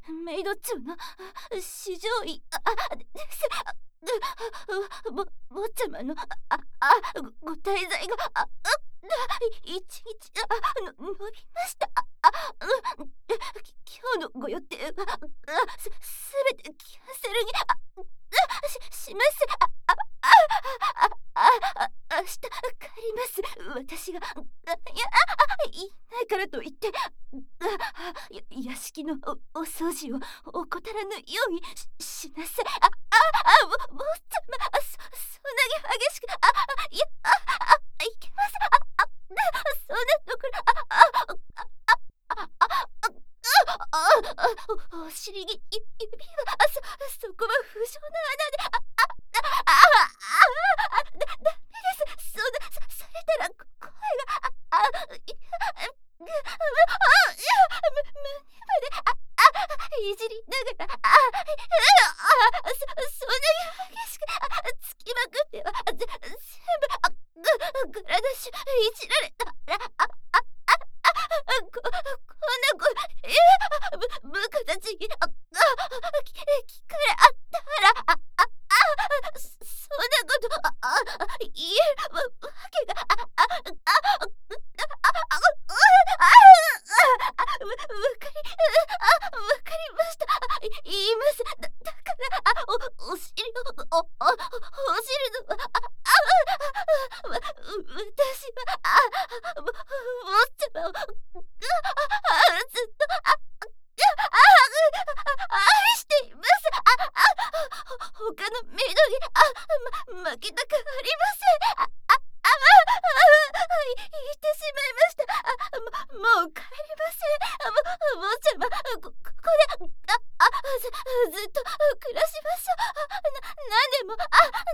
メイド長の四条院です。坊ちゃまのご滞在が一日伸びました。今日のご予定はすべてキャンセルにします。明日帰ります。私がいないからといって屋敷のお掃除を怠らぬようにしなさい。坊ちゃま、そんなに激しくいけます。そんなところお尻に指はそこは不浄な穴でダメです。それたら声が胸までいじりながらそんなに激しくつきまくっては全部グラダッシュいじられたらこんな部下たちに聞かれあったらそんなこと言えるわけがわかりました。言います。だからお尻をほじるのは私は坊ちゃまをずっと愛しています。他のメイドに負けたくありません。言ってしまいました。もう帰れません。坊ちゃま、ここでずっと暮らしましょう。何でも